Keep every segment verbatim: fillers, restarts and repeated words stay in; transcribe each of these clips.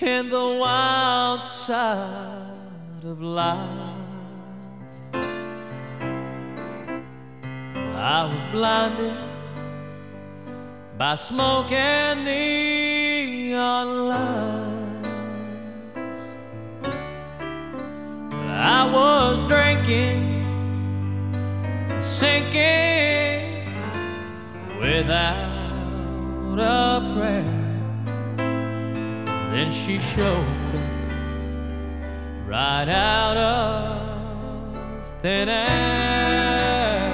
in the wild side of life. I was blinded by smoke and neon lights. I was drinking, sinking without a prayer. Then she showed up right out of thin air.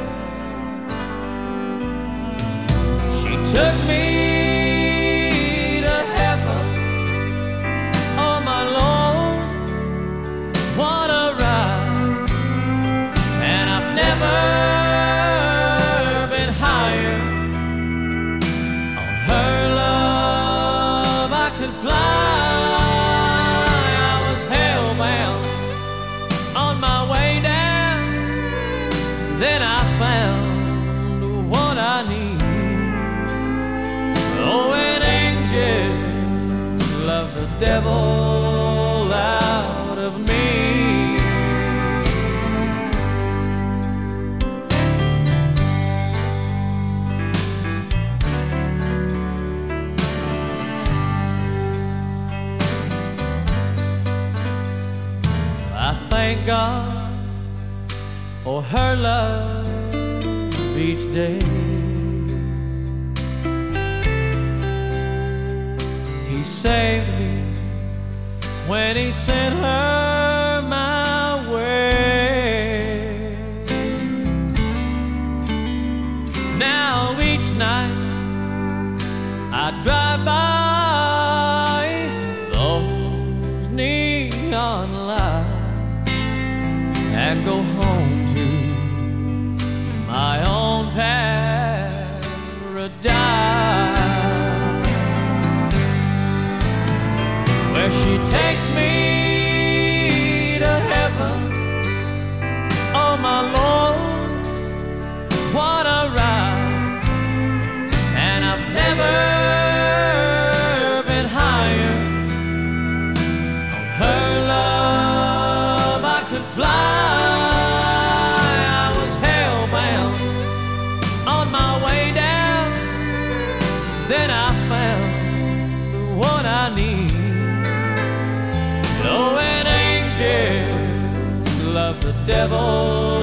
She took me to heaven, oh my Lord, what a ride. And I've never been higher on her love. I could fly, I was hellbound on my way down. Then I found what I need. Oh, an angel loved the devil out of me. I thank God for her love each day. He saved me when he sent her my way. Now each night I drive by those neon lights and go home to my own paradise, where she takes me to heaven. Oh my Lord, what a ride. And I've never been higher on her love. I could fly, I was hellbound on my way down. Then I found what I need. Oh, an angel loved the devil